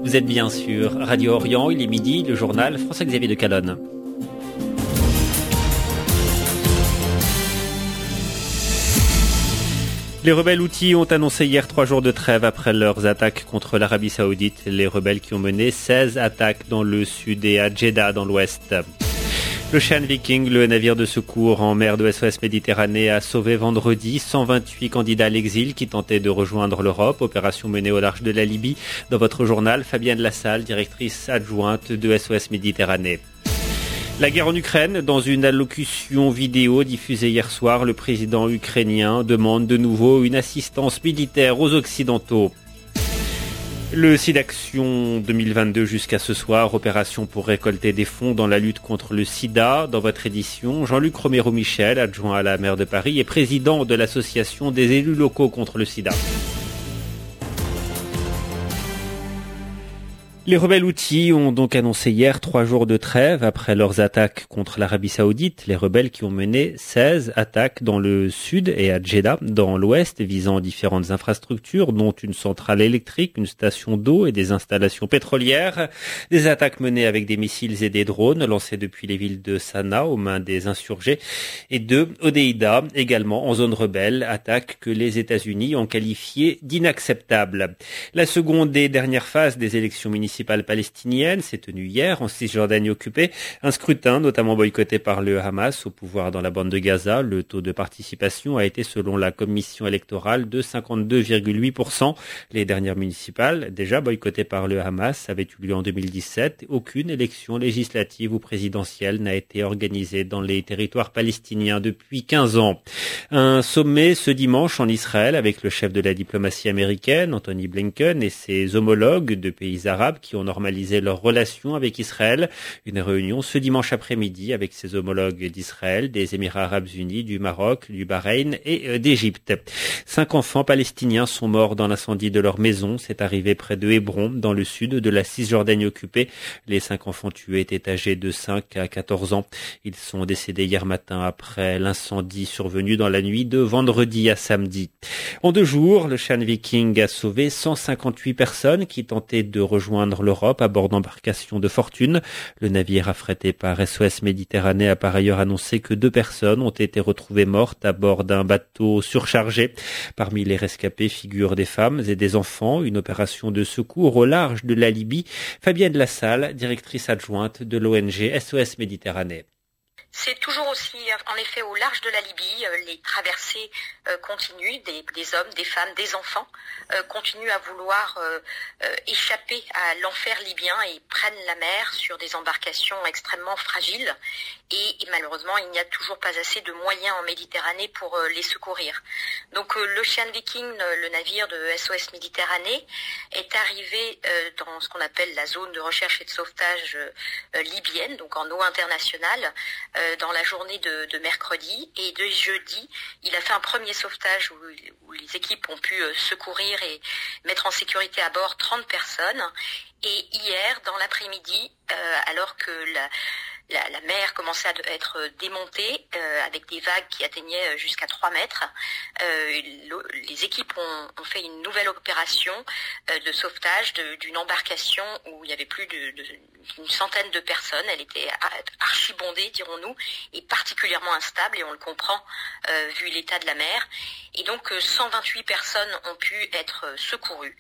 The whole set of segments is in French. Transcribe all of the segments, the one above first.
Vous êtes bien sur Radio Orient, il est midi, le journal François-Xavier de Calonne. Les rebelles houthis ont annoncé hier 3 jours de trêve après leurs attaques contre l'Arabie Saoudite. Les rebelles qui ont mené 16 attaques dans le sud et à Jeddah dans l'ouest. L'Ocean Viking, le navire de secours en mer de SOS Méditerranée, a sauvé vendredi 128 candidats à l'exil qui tentaient de rejoindre l'Europe. Opération menée au large de la Libye. Dans votre journal, Fabienne Lassalle, directrice adjointe de SOS Méditerranée. La guerre en Ukraine, dans une allocution vidéo diffusée hier soir, le président ukrainien demande de nouveau une assistance militaire aux Occidentaux. Le SIDAction 2022 jusqu'à ce soir, opération pour récolter des fonds dans la lutte contre le sida. Dans votre édition, Jean-Luc Romero-Michel, adjoint à la maire de Paris et président de l'association des élus locaux contre le sida. Les rebelles houthis ont donc annoncé hier 3 jours de trêve après leurs attaques contre l'Arabie Saoudite. Les rebelles qui ont mené 16 attaques dans le sud et à Jeddah, dans l'ouest, visant différentes infrastructures, dont une centrale électrique, une station d'eau et des installations pétrolières. Des attaques menées avec des missiles et des drones lancés depuis les villes de Sanaa aux mains des insurgés et de Hodeïda, également en zone rebelle, attaques que les États-Unis ont qualifiées d'inacceptables. La seconde et dernière phase des élections municipales palestinienne s'est tenue hier en Cisjordanie occupée. Un scrutin notamment boycotté par le Hamas au pouvoir dans la bande de Gaza. Le taux de participation a été selon la commission électorale de 52,8%. Les dernières municipales, déjà boycottées par le Hamas, avaient eu lieu en 2017. Aucune élection législative ou présidentielle n'a été organisée dans les territoires palestiniens depuis 15 ans. Un sommet ce dimanche en Israël avec le chef de la diplomatie américaine, Anthony Blinken, et ses homologues de pays arabes qui ont normalisé leurs relations avec Israël. Une réunion ce dimanche après-midi avec ses homologues d'Israël, des Émirats arabes unis, du Maroc, du Bahreïn et d'Égypte. 5 enfants palestiniens sont morts dans l'incendie de leur maison. C'est arrivé près de Hébron, dans le sud de la Cisjordanie occupée. Les 5 enfants tués étaient âgés de 5 à 14 ans. Ils sont décédés hier matin après l'incendie survenu dans la nuit de vendredi à samedi. En 2 jours, l'Ocean Viking a sauvé 158 personnes qui tentaient de rejoindre l'Europe à bord d'embarcations de fortune. Le navire affrété par SOS Méditerranée a par ailleurs annoncé que 2 personnes ont été retrouvées mortes à bord d'un bateau surchargé. Parmi les rescapés figurent des femmes et des enfants. Une opération de secours au large de la Libye. Fabienne Lassalle, directrice adjointe de l'ONG SOS Méditerranée. C'est toujours aussi, en effet, au large de la Libye, les traversées continuent, des hommes, des femmes, des enfants continuent à vouloir échapper à l'enfer libyen et prennent la mer sur des embarcations extrêmement fragiles. Et malheureusement, il n'y a toujours pas assez de moyens en Méditerranée pour les secourir. Donc l'Ocean Viking, le navire de SOS Méditerranée, est arrivé dans ce qu'on appelle la zone de recherche et de sauvetage libyenne, donc en eau internationale, dans la journée de mercredi. Et de jeudi, il a fait un premier sauvetage où les équipes ont pu secourir et mettre en sécurité à bord 30 personnes. Et hier, dans l'après-midi, alors que la mer commençait à être démontée avec des vagues qui atteignaient jusqu'à 3 mètres. Les équipes ont fait une nouvelle opération de sauvetage d'une embarcation où il y avait plus d'une centaine de personnes. Elle était archibondée, dirons-nous, et particulièrement instable, et on le comprend vu l'état de la mer. Et donc 128 personnes ont pu être secourues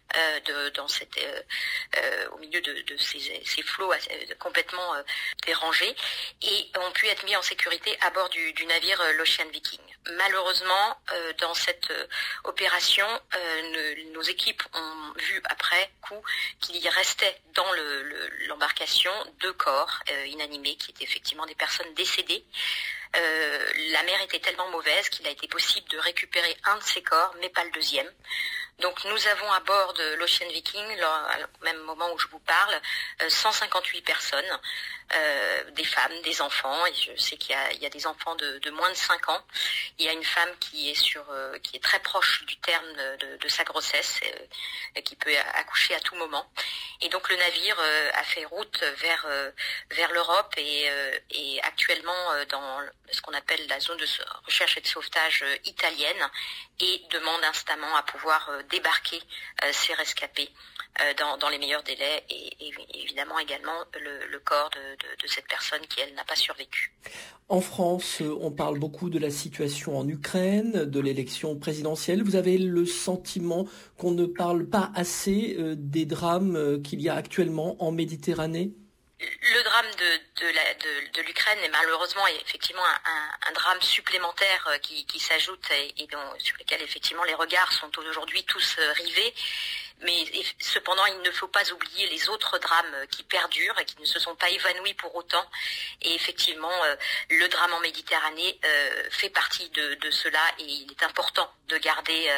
au milieu de ces flots complètement dérangés, et ont pu être mis en sécurité à bord du navire l'Ocean Viking. Malheureusement, dans cette opération, nos équipes ont vu après coup qu'il y restait dans l'embarcation 2 corps inanimés qui étaient effectivement des personnes décédées. La mer était tellement mauvaise qu'il a été possible de récupérer un de ces corps, mais pas le deuxième. Donc nous avons à bord de l'Ocean Viking, au même moment où je vous parle, 158 personnes, des femmes, des enfants, et je sais qu'il y a des enfants de moins de 5 ans. Il y a une femme qui est très proche du terme de sa grossesse, qui peut accoucher à tout moment. Et donc le navire a fait route vers l'Europe et actuellement dans ce qu'on appelle la zone de recherche et de sauvetage italienne, et demande instamment à pouvoir débarquer ces rescapés dans les meilleurs délais et évidemment également le corps de cette personne qui, elle, n'a pas survécu. En France, on parle beaucoup de la situation en Ukraine, de l'élection présidentielle. Vous avez le sentiment qu'on ne parle pas assez des drames qu'il y a actuellement en Méditerranée ? Le drame de l'Ukraine est malheureusement effectivement un drame supplémentaire qui s'ajoute et sur lequel effectivement les regards sont aujourd'hui tous rivés. Mais cependant, il ne faut pas oublier les autres drames qui perdurent et qui ne se sont pas évanouis pour autant. Et effectivement, le drame en Méditerranée fait partie de cela et il est important de garder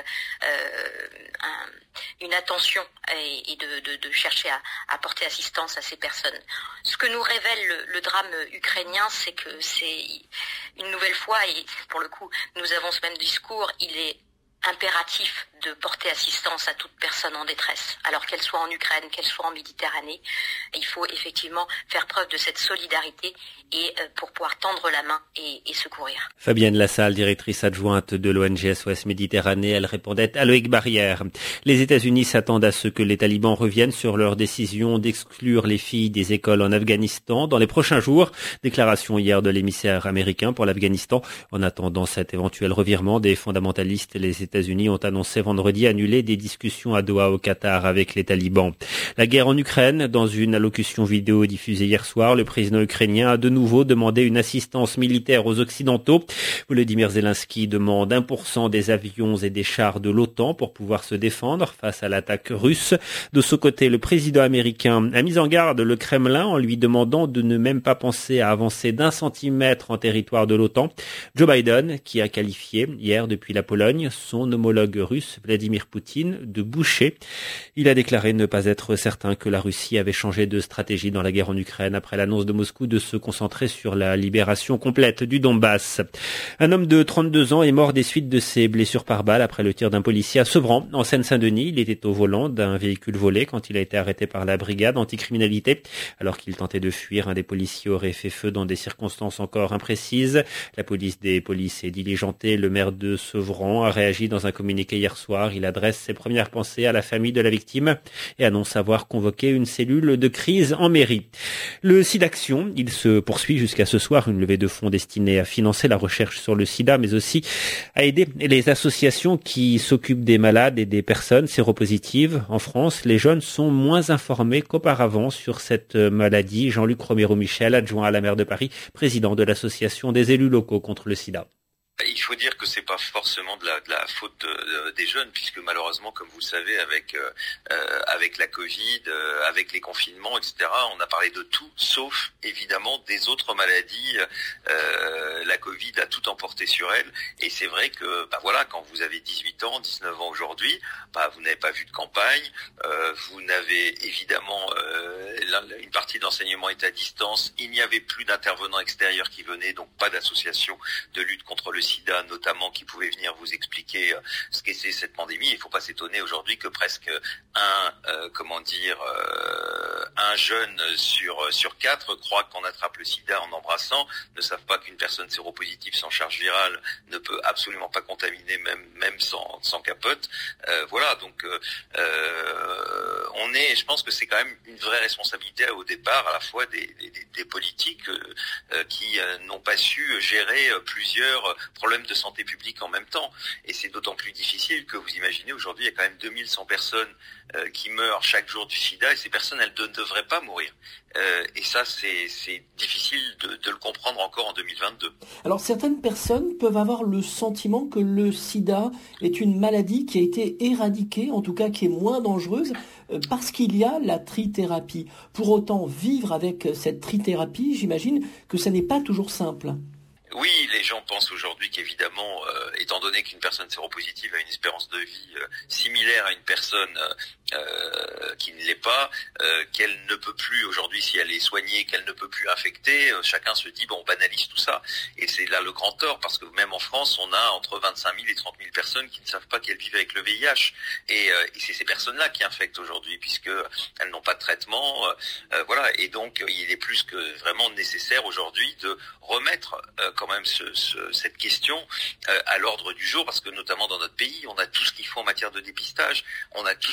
une attention et de chercher à porter assistance à ces personnes. Ce que nous révèle le drame ukrainien, c'est que c'est une nouvelle fois, et pour le coup, nous avons ce même discours, il est impératif de porter assistance à toute personne en détresse, alors qu'elle soit en Ukraine, qu'elle soit en Méditerranée. Il faut effectivement faire preuve de cette solidarité et pour pouvoir tendre la main et secourir. Fabienne Lassalle, directrice adjointe de l'ONG SOS Méditerranée, elle répondait à Loïc Barrière. Les États-Unis s'attendent à ce que les talibans reviennent sur leur décision d'exclure les filles des écoles en Afghanistan dans les prochains jours. Déclaration hier de l'émissaire américain pour l'Afghanistan. En attendant cet éventuel revirement des fondamentalistes, les États-Unis ont annoncé vendredi annuler des discussions à Doha au Qatar avec les talibans. La guerre en Ukraine, dans une allocution vidéo diffusée hier soir, le président ukrainien a de nouveau demandé une assistance militaire aux Occidentaux. Volodymyr Zelensky demande 1% des avions et des chars de l'OTAN pour pouvoir se défendre face à l'attaque russe. De ce côté, le président américain a mis en garde le Kremlin en lui demandant de ne même pas penser à avancer d'1 centimètre en territoire de l'OTAN. Joe Biden, qui a qualifié hier depuis la Pologne son homologue russe Vladimir Poutine de boucher. Il a déclaré ne pas être certain que la Russie avait changé de stratégie dans la guerre en Ukraine après l'annonce de Moscou de se concentrer sur la libération complète du Donbass. Un homme de 32 ans est mort des suites de ses blessures par balle après le tir d'un policier à Sevran, en Seine-Saint-Denis. Il était au volant d'un véhicule volé quand il a été arrêté par la brigade anticriminalité. Alors qu'il tentait de fuir, un des policiers aurait fait feu dans des circonstances encore imprécises. La police des polices est diligentée. Le maire de Sevran a réagi dans un communiqué hier soir. Il adresse ses premières pensées à la famille de la victime et annonce avoir convoqué une cellule de crise en mairie. Le SIDAction, il se poursuit jusqu'à ce soir, une levée de fonds destinée à financer la recherche sur le sida, mais aussi à aider les associations qui s'occupent des malades et des personnes séropositives. En France, les jeunes sont moins informés qu'auparavant sur cette maladie. Jean-Luc Romero-Michel, adjoint à la maire de Paris, président de l'association des élus locaux contre le sida. Il faut dire que c'est pas forcément de la faute des jeunes, puisque malheureusement, comme vous le savez, avec la Covid, avec les confinements, etc., on a parlé de tout, sauf évidemment des autres maladies. La Covid a tout emporté sur elle, et c'est vrai que, quand vous avez 18 ans, 19 ans aujourd'hui, vous n'avez pas vu de campagne, vous n'avez évidemment une partie de l'enseignement est à distance, il n'y avait plus d'intervenants extérieurs qui venaient, donc pas d'association de lutte contre le sida notamment qui pouvait venir vous expliquer ce qu'est cette pandémie. Il ne faut pas s'étonner aujourd'hui que presque un jeune sur 4 croit qu'on attrape le sida en embrassant, ne savent pas qu'une personne séropositive sans charge virale ne peut absolument pas contaminer même sans capote. Je pense que c'est quand même une vraie responsabilité au départ à la fois des politiques qui n'ont pas su gérer plusieurs problèmes de santé publique en même temps. Et c'est d'autant plus difficile que vous imaginez aujourd'hui, il y a quand même 2100 personnes qui meurent chaque jour du sida, et ces personnes, elles ne devraient pas mourir. Et ça, c'est difficile de le comprendre encore en 2022. Alors, certaines personnes peuvent avoir le sentiment que le sida est une maladie qui a été éradiquée, en tout cas qui est moins dangereuse, parce qu'il y a la trithérapie. Pour autant, vivre avec cette trithérapie, j'imagine que ça n'est pas toujours simple. Oui, les gens pensent aujourd'hui qu'évidemment, étant donné qu'une personne séropositive a une espérance de vie similaire à une personne qui ne l'est pas, qu'elle ne peut plus aujourd'hui, si elle est soignée, qu'elle ne peut plus infecter, chacun se dit, on banalise tout ça. Et c'est là le grand tort, parce que même en France, on a entre 25 000 et 30 000 personnes qui ne savent pas qu'elles vivent avec le VIH. Et c'est ces personnes-là qui infectent aujourd'hui, puisqu'elles n'ont pas de traitement. Et donc, il est plus que vraiment nécessaire aujourd'hui de remettre quand même cette question à l'ordre du jour, parce que notamment dans notre pays, on a tout ce qu'il faut en matière de dépistage, on a tout ce qui peut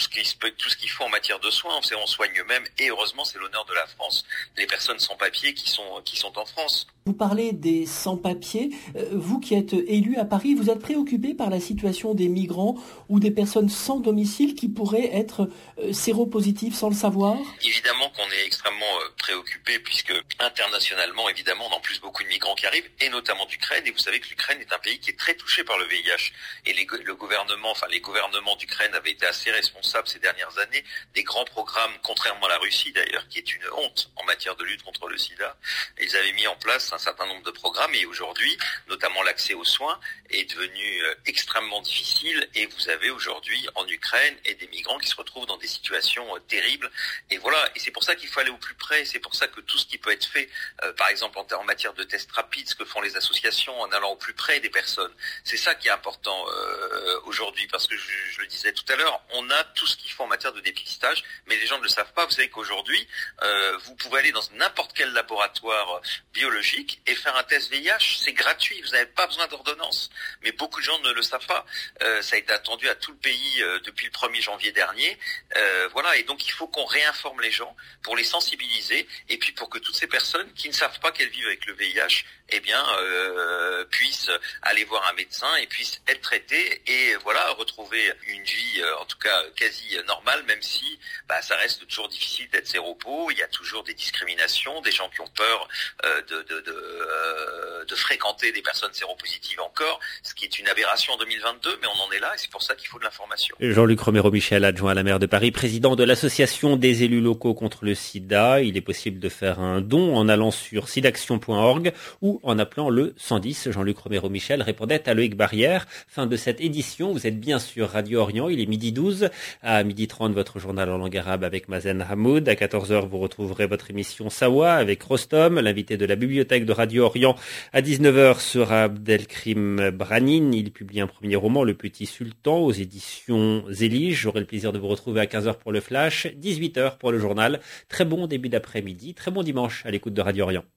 tout ce qu'il faut en matière de soins. On soigne eux-mêmes et heureusement c'est l'honneur de la France. Les personnes sans papier qui sont en France. Vous parlez des sans-papiers. Vous qui êtes élu à Paris, vous êtes préoccupé par la situation des migrants ou des personnes sans domicile qui pourraient être séropositives sans le savoir? Évidemment qu'on est extrêmement préoccupé puisque internationalement, évidemment, on a en plus beaucoup de migrants qui arrivent et notamment d'Ukraine. Et vous savez que l'Ukraine est un pays qui est très touché par le VIH. Et les gouvernements d'Ukraine avaient été assez responsables ces dernières années des grands programmes, contrairement à la Russie d'ailleurs, qui est une honte en matière de lutte contre le sida. Ils avaient mis en place un certain nombre de programmes et aujourd'hui, notamment l'accès aux soins est devenu extrêmement difficile et vous avez aujourd'hui en Ukraine et des migrants qui se retrouvent dans des situations terribles et voilà, et c'est pour ça qu'il faut aller au plus près, c'est pour ça que tout ce qui peut être fait, par exemple en matière de tests rapides, ce que font les associations en allant au plus près des personnes, c'est ça qui est important aujourd'hui parce que je le disais tout à l'heure, on a tout ce qu'il faut en matière de dépistage, mais les gens ne le savent pas. Vous savez qu'aujourd'hui, vous pouvez aller dans n'importe quel laboratoire biologique et faire un test VIH, c'est gratuit, vous n'avez pas besoin d'ordonnance. Mais beaucoup de gens ne le savent pas. Ça a été attendu à tout le pays depuis le 1er janvier dernier. Voilà, et donc il faut qu'on réinforme les gens pour les sensibiliser et puis pour que toutes ces personnes qui ne savent pas qu'elles vivent avec le VIH, eh bien, puissent aller voir un médecin et puissent être traitées et voilà, retrouver une vie en tout cas quasi normale, même si ça reste toujours difficile d'être séropo. Il y a toujours des discriminations, des gens qui ont peur de fréquenter des personnes séropositives encore, ce qui est une aberration en 2022, mais on en est là et c'est pour ça qu'il faut de l'information. Jean-Luc Romero-Michel, adjoint à la maire de Paris, président de l'association des élus locaux contre le sida. Il est possible de faire un don en allant sur sidaction.org ou en appelant le 110. Jean-Luc Romero-Michel répondait à Loïc Barrière. Fin de cette édition, vous êtes bien sur Radio Orient, il est 12h. À 12h30, votre journal en langue arabe avec Mazen Hamoud. À 14h, vous retrouverez votre émission Sawa avec Rostom, l'invité de la bibliothèque de Radio Orient. À 19h sera Abdelkrim Branin. Il publie un premier roman, Le Petit Sultan, aux éditions Zélige. J'aurai le plaisir de vous retrouver à 15h pour le Flash, 18h pour le journal. Très bon début d'après-midi, très bon dimanche à l'écoute de Radio Orient.